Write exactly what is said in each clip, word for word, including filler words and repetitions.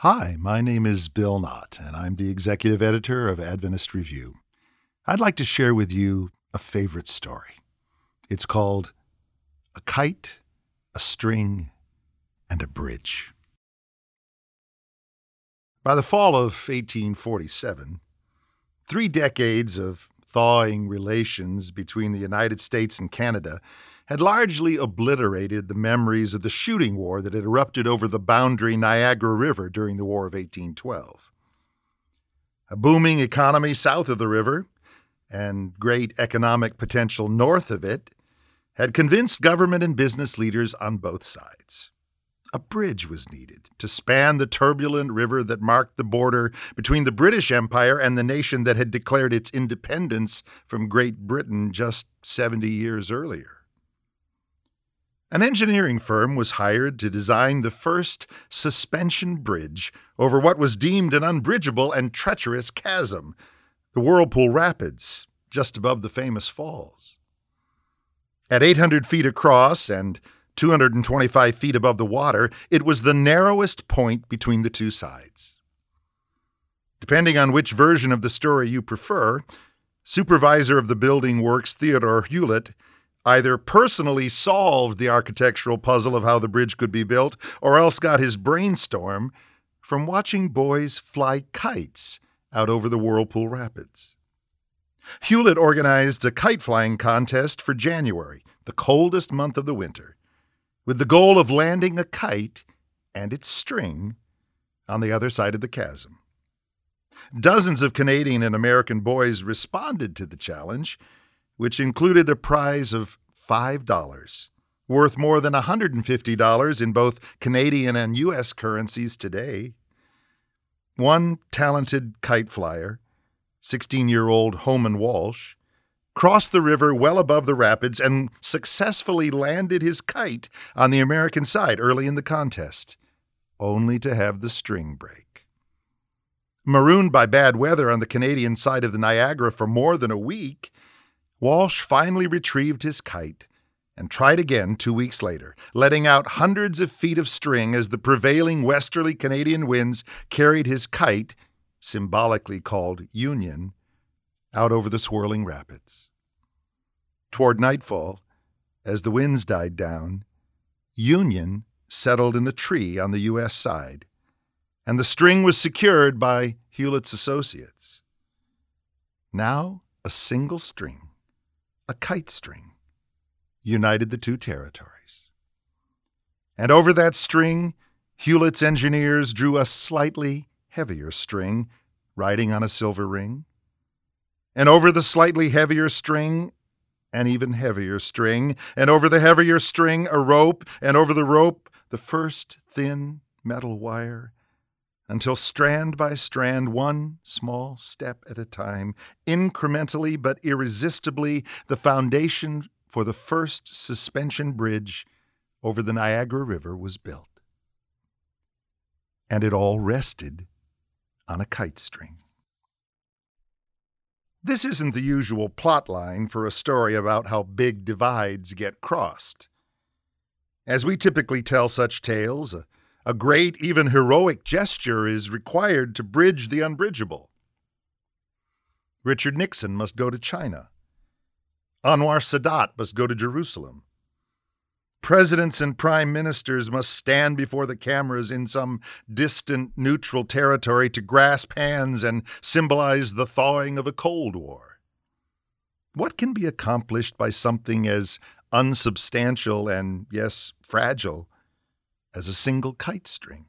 Hi, my name is Bill Knott, and I'm the executive editor of Adventist Review. I'd like to share with you a favorite story. It's called A Kite, a String, and a Bridge. By the fall of eighteen forty-seven, three decades of thawing relations between the United States and Canada had largely obliterated the memories of the shooting war that had erupted over the boundary Niagara River during the War of eighteen twelve. A booming economy south of the river and great economic potential north of it had convinced government and business leaders on both sides. A bridge was needed to span the turbulent river that marked the border between the British Empire and the nation that had declared its independence from Great Britain just seventy years earlier. An engineering firm was hired to design the first suspension bridge over what was deemed an unbridgeable and treacherous chasm, the Whirlpool Rapids, just above the famous falls. At eight hundred feet across and two hundred twenty-five feet above the water, it was the narrowest point between the two sides. Depending on which version of the story you prefer, supervisor of the building works Theodore Hewlett either personally solved the architectural puzzle of how the bridge could be built or else got his brainstorm from watching boys fly kites out over the Whirlpool Rapids. Hewlett organized a kite flying contest for January, the coldest month of the winter, with the goal of landing a kite and its string on the other side of the chasm. Dozens of Canadian and American boys responded to the challenge, which included a prize of five dollars, worth more than one hundred fifty dollars in both Canadian and U S currencies today. One talented kite flyer, sixteen-year-old Homan Walsh, crossed the river well above the rapids and successfully landed his kite on the American side early in the contest, only to have the string break. Marooned by bad weather on the Canadian side of the Niagara for more than a week, Walsh finally retrieved his kite and tried again two weeks later, letting out hundreds of feet of string as the prevailing westerly Canadian winds carried his kite, symbolically called Union, out over the swirling rapids. Toward nightfall, as the winds died down, Union settled in a tree on the U S side, and the string was secured by Hewlett's associates. Now a single string, a kite string, united the two territories. And over that string, Hewlett's engineers drew a slightly heavier string riding on a silver ring. And over the slightly heavier string, an even heavier string, and over the heavier string, a rope, and over the rope, the first thin metal wire, until strand by strand, one small step at a time, incrementally but irresistibly, the foundation for the first suspension bridge over the Niagara River was built. And it all rested on a kite string. This isn't the usual plot line for a story about how big divides get crossed. As we typically tell such tales, a A great, even heroic gesture is required to bridge the unbridgeable. Richard Nixon must go to China. Anwar Sadat must go to Jerusalem. Presidents and prime ministers must stand before the cameras in some distant neutral territory to grasp hands and symbolize the thawing of a Cold War. What can be accomplished by something as unsubstantial and, yes, fragile as a single kite string?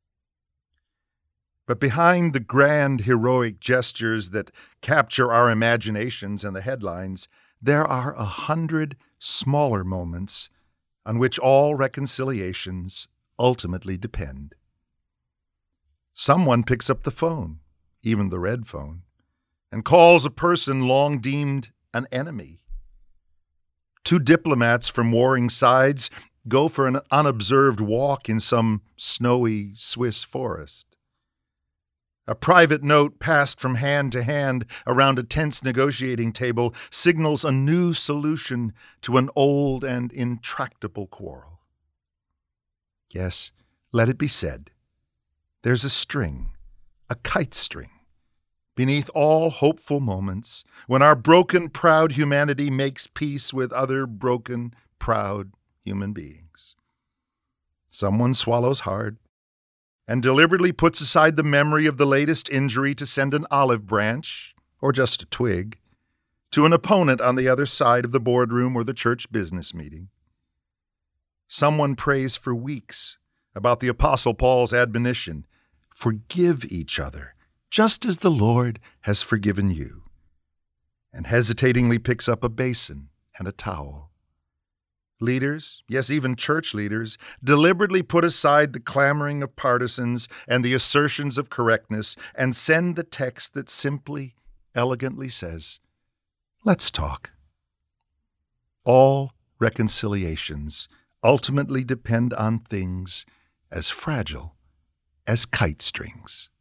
But behind the grand heroic gestures that capture our imaginations and the headlines, there are a hundred smaller moments on which all reconciliations ultimately depend. Someone picks up the phone, even the red phone, and calls a person long deemed an enemy. Two diplomats from warring sides go for an unobserved walk in some snowy Swiss forest. A private note passed from hand to hand around a tense negotiating table signals a new solution to an old and intractable quarrel. Yes, let it be said, there's a string, a kite string, beneath all hopeful moments when our broken, proud humanity makes peace with other broken, proud human beings. Someone swallows hard and deliberately puts aside the memory of the latest injury to send an olive branch, or just a twig, to an opponent on the other side of the boardroom or the church business meeting. Someone prays for weeks about the Apostle Paul's admonition, forgive each other, just as the Lord has forgiven you, and hesitatingly picks up a basin and a towel. Leaders, yes, even church leaders, deliberately put aside the clamoring of partisans and the assertions of correctness and send the text that simply, elegantly says, let's talk. All reconciliations ultimately depend on things as fragile as kite strings.